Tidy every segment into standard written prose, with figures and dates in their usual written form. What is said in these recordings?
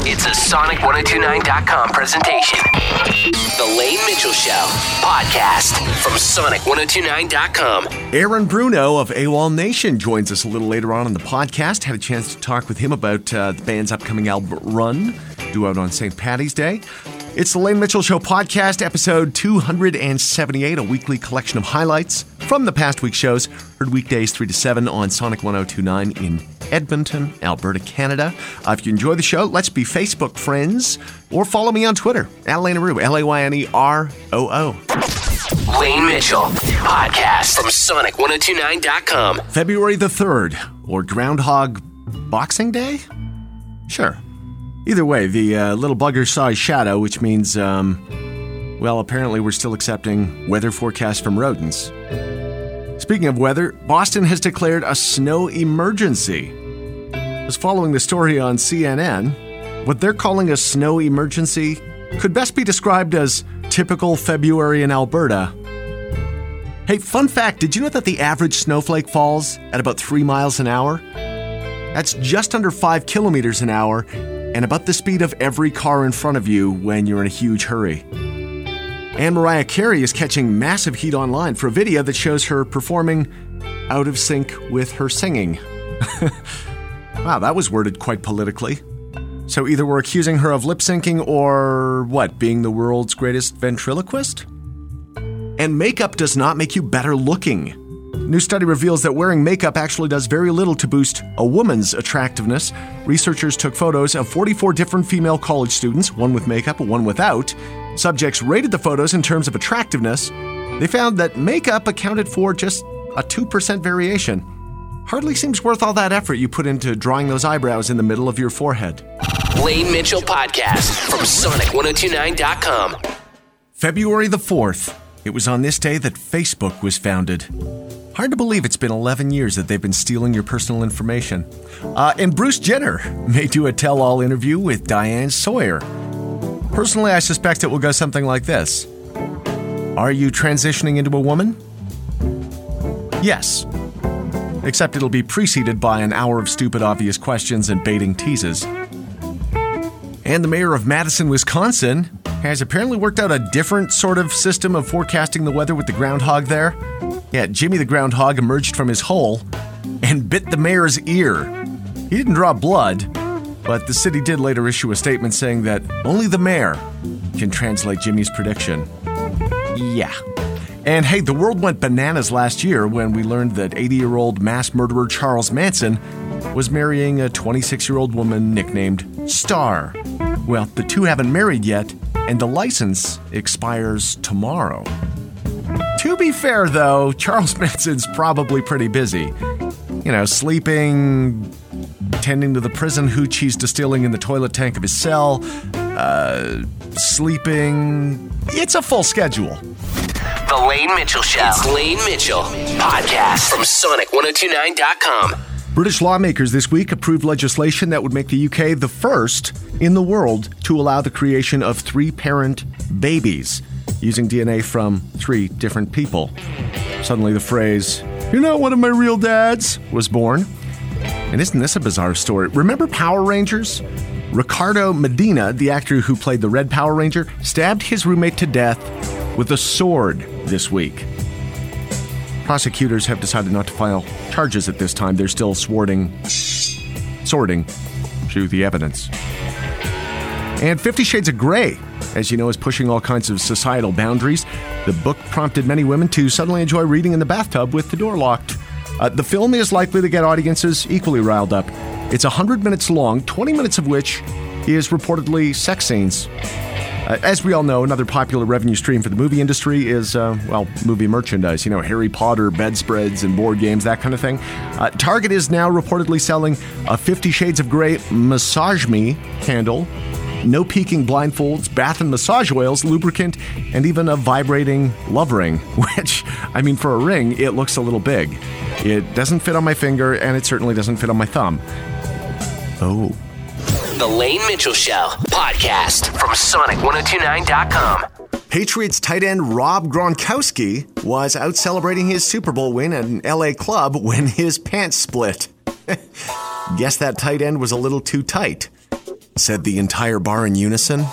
It's a Sonic1029.com presentation. The Lane Mitchell Show podcast from Sonic1029.com. Aaron Bruno of AWOL Nation joins us a little later on in the podcast. Had a chance to talk with him about the band's upcoming album Run, due out on St. Paddy's Day. It's the Lane Mitchell Show podcast, episode 278, a weekly collection of highlights from the past week's shows. Heard weekdays 3 to 7 on Sonic 1029 in Edmonton, Alberta, Canada. If you enjoy the show, let's be Facebook friends or follow me on Twitter, @LaneRoo, LAYNEROO. Lane Mitchell podcast from Sonic1029.com. February the 3rd, or Groundhog Boxing Day? Sure. Either way, the little bugger saw his shadow, which means, apparently we're still accepting weather forecasts from rodents. Speaking of weather, Boston has declared a snow emergency. I was following the story on CNN. What they're calling a snow emergency could best be described as typical February in Alberta. Hey, fun fact, did you know that the average snowflake falls at about 3 miles an hour? That's just under 5 kilometers an hour, and about the speed of every car in front of you when you're in a huge hurry. And Mariah Carey is catching massive heat online for a video that shows her performing out of sync with her singing. Wow, that was worded quite politically. So either we're accusing her of lip-syncing or, being the world's greatest ventriloquist? And makeup does not make you better looking. New study reveals that wearing makeup actually does very little to boost a woman's attractiveness. Researchers took photos of 44 different female college students, one with makeup, one without. Subjects rated the photos in terms of attractiveness. They found that makeup accounted for just a 2% variation. Hardly seems worth all that effort you put into drawing those eyebrows in the middle of your forehead. Lane Mitchell podcast from Sonic1029.com. February the 4th. It was on this day that Facebook was founded. Hard to believe it's been 11 years that they've been stealing your personal information. And Bruce Jenner may do a tell-all interview with Diane Sawyer. Personally, I suspect it will go something like this. Are you transitioning into a woman? Yes. Except it'll be preceded by an hour of stupid, obvious questions and baiting teases. And the mayor of Madison, Wisconsin, has apparently worked out a different sort of system of forecasting the weather with the groundhog there. Yeah, Jimmy the groundhog emerged from his hole and bit the mayor's ear. He didn't draw blood, but the city did later issue a statement saying that only the mayor can translate Jimmy's prediction. Yeah. And hey, the world went bananas last year when we learned that 80-year-old mass murderer Charles Manson was marrying a 26-year-old woman nicknamed Star. Well, the two haven't married yet, and the license expires tomorrow. To be fair, though, Charles Manson's probably pretty busy. You know, sleeping, tending to the prison hooch he's distilling in the toilet tank of his cell, sleeping. It's a full schedule. The Lane Mitchell Show. It's Lane Mitchell podcast from Sonic1029.com. British lawmakers this week approved legislation that would make the UK the first in the world to allow the creation of 3-parent babies using DNA from 3 different people. Suddenly the phrase, "You're not one of my real dads," was born. And isn't this a bizarre story? Remember Power Rangers? Ricardo Medina, the actor who played the Red Power Ranger, stabbed his roommate to death with a sword this week. Prosecutors have decided not to file charges at this time. They're still sorting through the evidence. And 50 Shades of Grey, as you know, is pushing all kinds of societal boundaries. The book prompted many women to suddenly enjoy reading in the bathtub with the door locked. The film is likely to get audiences equally riled up. It's 100 minutes long, 20 minutes of which is reportedly sex scenes. As we all know, another popular revenue stream for the movie industry is, movie merchandise. You know, Harry Potter, bedspreads, and board games, that kind of thing. Target is now reportedly selling a 50 Shades of Grey Massage Me candle, no peeking blindfolds, bath and massage oils, lubricant, and even a vibrating love ring, which, I mean, for a ring, it looks a little big. It doesn't fit on my finger, and it certainly doesn't fit on my thumb. Oh. The Lane Mitchell Show podcast from Sonic1029.com. Patriots tight end Rob Gronkowski was out celebrating his Super Bowl win at an LA club when his pants split. Guess that tight end was a little too tight. said the entire bar in unison.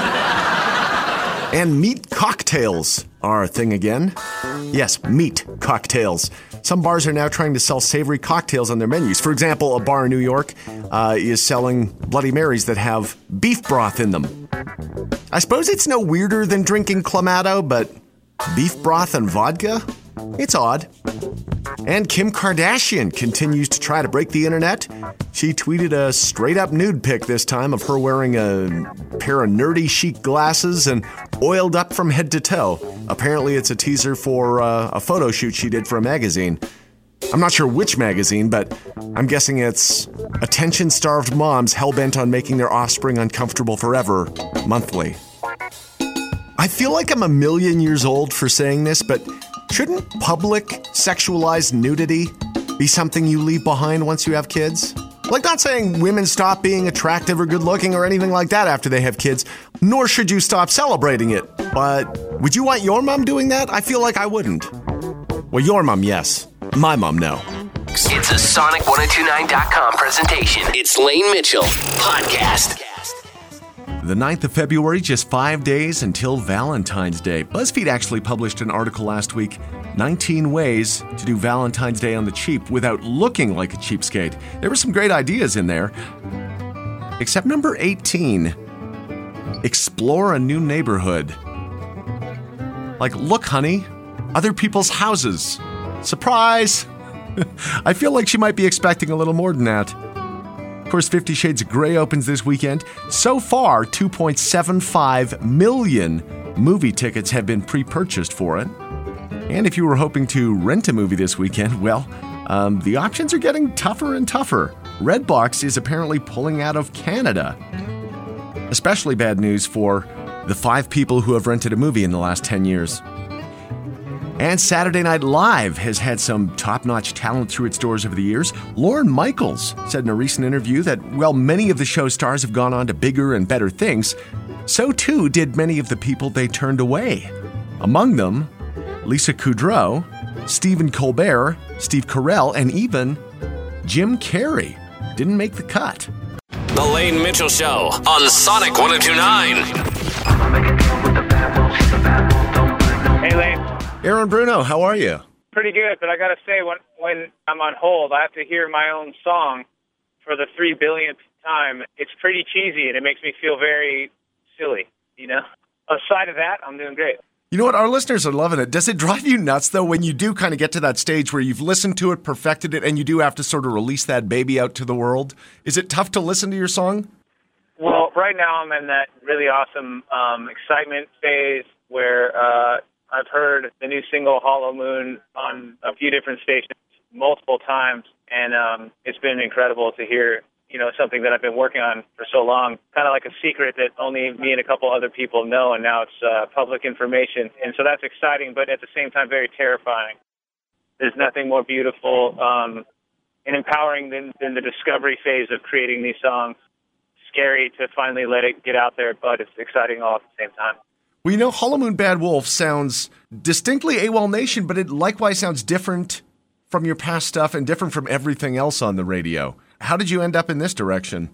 And meat cocktails are a thing again. Yes, meat cocktails. Some bars are now trying to sell savory cocktails on their menus. For example, a bar in New York is selling Bloody Marys that have beef broth in them. I suppose it's no weirder than drinking Clamato, but beef broth and vodka? It's odd. And Kim Kardashian continues to try to break the internet. She tweeted a straight-up nude pic this time of her wearing a pair of nerdy chic glasses and oiled up from head to toe. Apparently it's a teaser for a photo shoot she did for a magazine. I'm not sure which magazine, but I'm guessing it's Attention-Starved Moms Hell-Bent on Making Their Offspring Uncomfortable Forever monthly. I feel like I'm a million years old for saying this, but shouldn't public sexualized nudity be something you leave behind once you have kids? Like, not saying women stop being attractive or good looking or anything like that after they have kids, nor should you stop celebrating it. But would you want your mom doing that? I feel like I wouldn't. Well, your mom, yes. My mom, no. It's a Sonic1029.com presentation. It's Lane Mitchell Podcast. The 9th of February, just 5 days until Valentine's Day. BuzzFeed actually published an article last week, 19 ways to do Valentine's Day on the cheap without looking like a cheapskate. There were some great ideas in there. Except number 18, explore a new neighborhood. Like, look, honey, other people's houses. Surprise! I feel like she might be expecting a little more than that. Of course, 50 Shades of Grey opens this weekend. So far, 2.75 million movie tickets have been pre-purchased for it. And if you were hoping to rent a movie this weekend, well, the options are getting tougher and tougher. Redbox is apparently pulling out of Canada. Especially bad news for the 5 people who have rented a movie in the last 10 years. And Saturday Night Live has had some top-notch talent through its doors over the years. Lorne Michaels said in a recent interview that, while many of the show stars have gone on to bigger and better things, so too did many of the people they turned away. Among them, Lisa Kudrow, Stephen Colbert, Steve Carell, and even Jim Carrey didn't make the cut. The Lane Mitchell Show on Sonic 1029. Hey, Lane. Aaron Bruno, how are you? Pretty good, but I got to say, when I'm on hold, I have to hear my own song for the 3 billionth time. It's pretty cheesy, and it makes me feel very silly, you know? Aside of that, I'm doing great. You know what? Our listeners are loving it. Does it drive you nuts, though, when you do kind of get to that stage where you've listened to it, perfected it, and you do have to sort of release that baby out to the world? Is it tough to listen to your song? Well, right now I'm in that really awesome excitement phase where I've heard the new single Hollow Moon on a few different stations multiple times, and it's been incredible to hear, you know, something that I've been working on for so long, kind of like a secret that only me and a couple other people know, and now it's public information. And so that's exciting, but at the same time very terrifying. There's nothing more beautiful and empowering than the discovery phase of creating these songs. Scary to finally let it get out there, but it's exciting all at the same time. Well, you know, Hollow Moon Bad Wolf sounds distinctly AWOL Nation, but it likewise sounds different from your past stuff and different from everything else on the radio. How did you end up in this direction?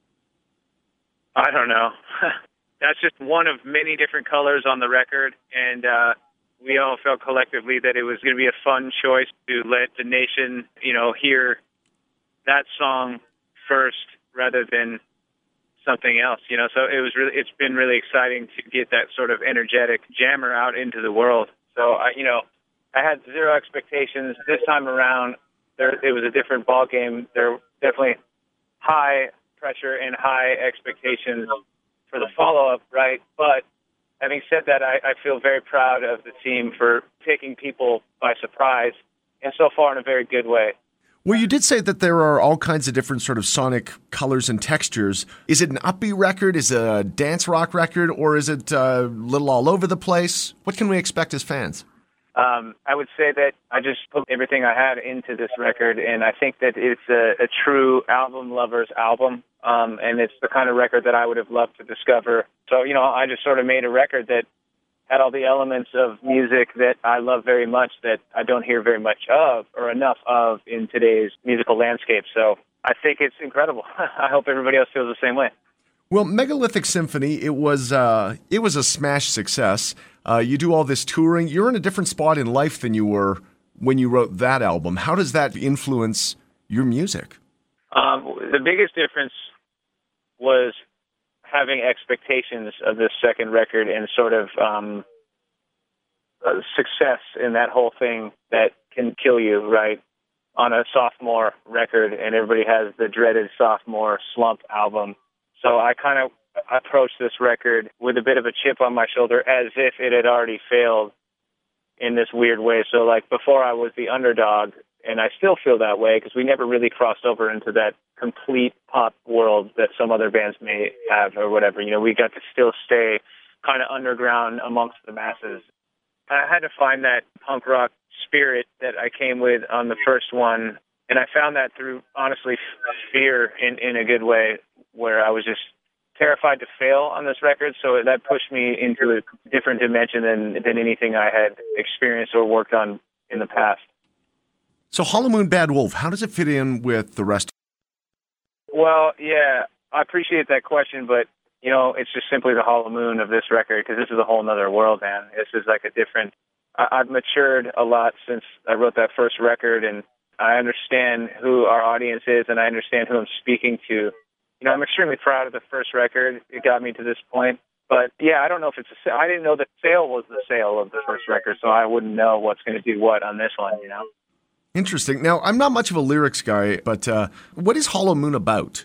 I don't know. That's just one of many different colors on the record, and we all felt collectively that it was going to be a fun choice to let the nation, you know, hear that song first rather than something else, you know. So it's been really exciting to get that sort of energetic jammer out into the world. So I had zero expectations this time around. It was a different ball game. There were definitely high pressure and high expectations for the follow-up, right? But having said that, I feel very proud of the team for taking people by surprise, and so far in a very good way. Well, you did say that there are all kinds of different sort of sonic colors and textures. Is it an upbeat record? Is it a dance rock record? Or is it a little all over the place? What can we expect as fans? I would say that I just put everything I had into this record, and I think that it's a true album lover's album, and it's the kind of record that I would have loved to discover. So, you know, I just sort of made a record that had all the elements of music that I love very much that I don't hear very much of or enough of in today's musical landscape. So I think it's incredible. I hope everybody else feels the same way. Well, Megalithic Symphony, it was a smash success. You do all this touring. You're in a different spot in life than you were when you wrote that album. How does that influence your music? The biggest difference was having expectations of this second record and sort of success in that whole thing that can kill you, right? On a sophomore record, and everybody has the dreaded sophomore slump album. So I kind of approached this record with a bit of a chip on my shoulder as if it had already failed in this weird way. So like before I was the underdog, and I still feel that way because we never really crossed over into that complete pop world that some other bands may have or whatever. You know, we got to still stay kind of underground amongst the masses. I had to find that punk rock spirit that I came with on the first one, and I found that through, honestly, fear in a good way, where I was just terrified to fail on this record, so that pushed me into a different dimension than anything I had experienced or worked on in the past. So Hollow Moon Bad Wolf, how does it fit in with the rest? Well, yeah, I appreciate that question, but, you know, it's just simply the Hollow Moon of this record, because this is a whole nother world, man. This is like a different... I've matured a lot since I wrote that first record, and I understand who our audience is, and I understand who I'm speaking to. You know, I'm extremely proud of the first record. It got me to this point. But, yeah, I don't know if it's a... I didn't know that Sale was the sale of the first record, so I wouldn't know what's going to do what on this one, you know? Interesting. Now, I'm not much of a lyrics guy, but what is Hollow Moon about?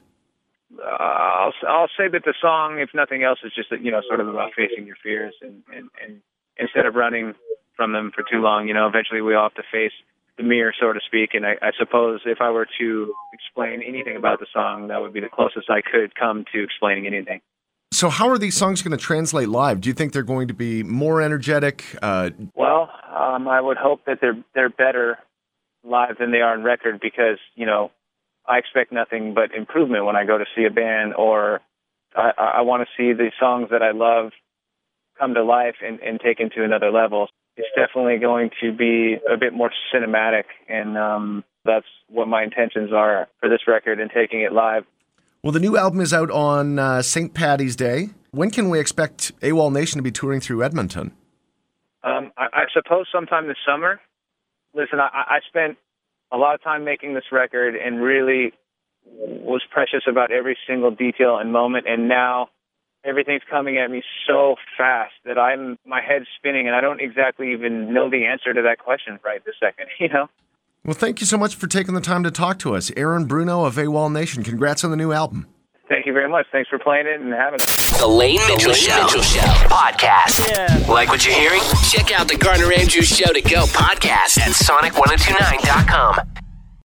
I'll say that the song, if nothing else, is just, you know, sort of about facing your fears and instead of running from them for too long, you know, eventually we all have to face the mirror, so to speak. And I suppose if I were to explain anything about the song, that would be the closest I could come to explaining anything. So how are these songs going to translate live? Do you think they're going to be more energetic? Well, I would hope that they're better live than they are on record, because, you know, I expect nothing but improvement when I go to see a band, or I want to see the songs that I love come to life and taken to another level. It's definitely going to be a bit more cinematic, and that's what my intentions are for this record and taking it live. Well, the new album is out on St. Paddy's Day. When can we expect AWOL Nation to be touring through Edmonton? I suppose sometime this summer. Listen, I spent a lot of time making this record and really was precious about every single detail and moment, and now everything's coming at me so fast that my head's spinning, and I don't exactly even know the answer to that question right this second, you know? Well, thank you so much for taking the time to talk to us. Aaron Bruno of AWOL Nation, congrats on the new album. Thank you very much. Thanks for playing it and having it. The Lane Mitchell Show podcast. Yeah. Like what you're hearing? Check out the Gardner Andrews Show to Go podcast at Sonic1029.com.